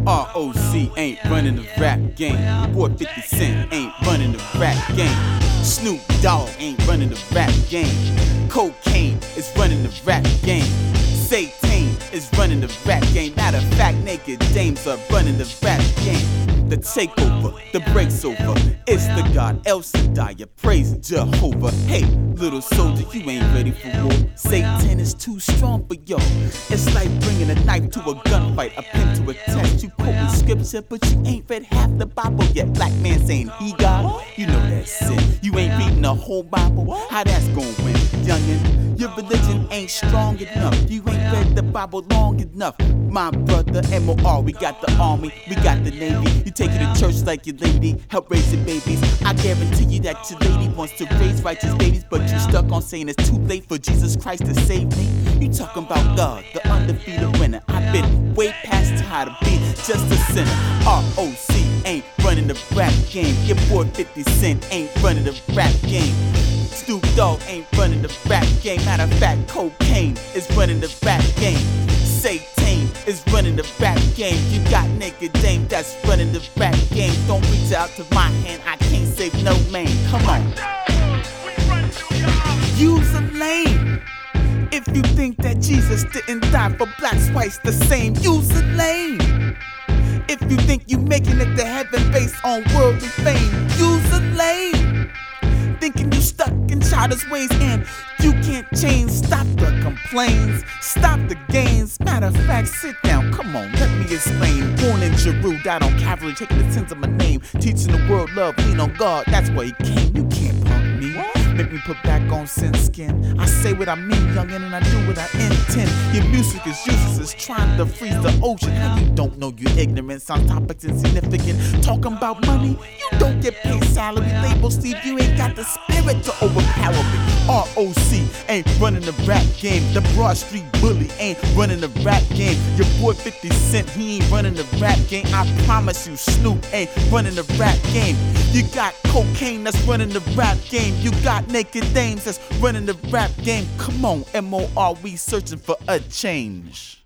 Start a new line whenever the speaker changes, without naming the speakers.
ROC ain't running the rap game. Boy 50 Cent ain't running the rap game. Snoop Dogg ain't running the rap game. Cocaine is running the rap game. Satan is running the rap game. Matter of fact, Naked Dames are running the rap game. The takeover, the break's over. It's the God El Shaddai, praise Jehovah. Hey, little soldier, you ain't ready for war. Satan is too strong for yo. It's like bringing a knife to a gunfight, a pen to a test. You quoting scripture, but you ain't read half the Bible yet. Black man saying he God, you know that's sin. You ain't reading the whole Bible, how that's gonna win, youngin'? Your religion ain't strong enough. You ain't read the Bible long enough. My brother, MOR, we got the army, we got the navy. You take it to church like your lady, help raise your babies. I guarantee you that your lady wants to raise righteous babies, but you stuck on saying it's too late for Jesus Christ to save me. You talking about God, the undefeated winner. I've been way past tired of being just a sinner. ROC ain't running the rap game. Your boy 50 Cent ain't running the rap game. Snoop Dogg ain't running the rap game. Matter of fact, Cocaine is running the rap game. Satan is running the rap game. You got Naked Dame that's running the rap game. Don't reach out to my hand, I can't save no man. Come on. Use a lane. If you think that Jesus didn't die for blacks, whites the same, use a lane. If you think you making it to heaven based on worldly fame, use a lane. Thinking you stuck in childish ways and you can't change. Stop the complaints, stop the games. Matter of fact, sit down, come on, let me explain. Born in Jeru, died on Calvary, taking the sins of my name. Teaching the world love, lean on God, that's why he came. You can't punk me, make me put back on sin skin. I say what I mean, youngin', and I do what I intend. Your music is useless, it's trying to freeze the ocean. How you don't know your ignorance on topics insignificant? Talking about money, you don't get paid salary. Labels leave, you ain't got the spirit to overpower me. ROC ain't running the rap game. The Broad Street Bully ain't running the rap game. Your boy 50 Cent, he ain't running the rap game. I promise you, Snoop ain't running the rap game. You got Cocaine that's running the rap game. You got Naked Dames that's running the rap game. Come on, MOR, we searching for a change.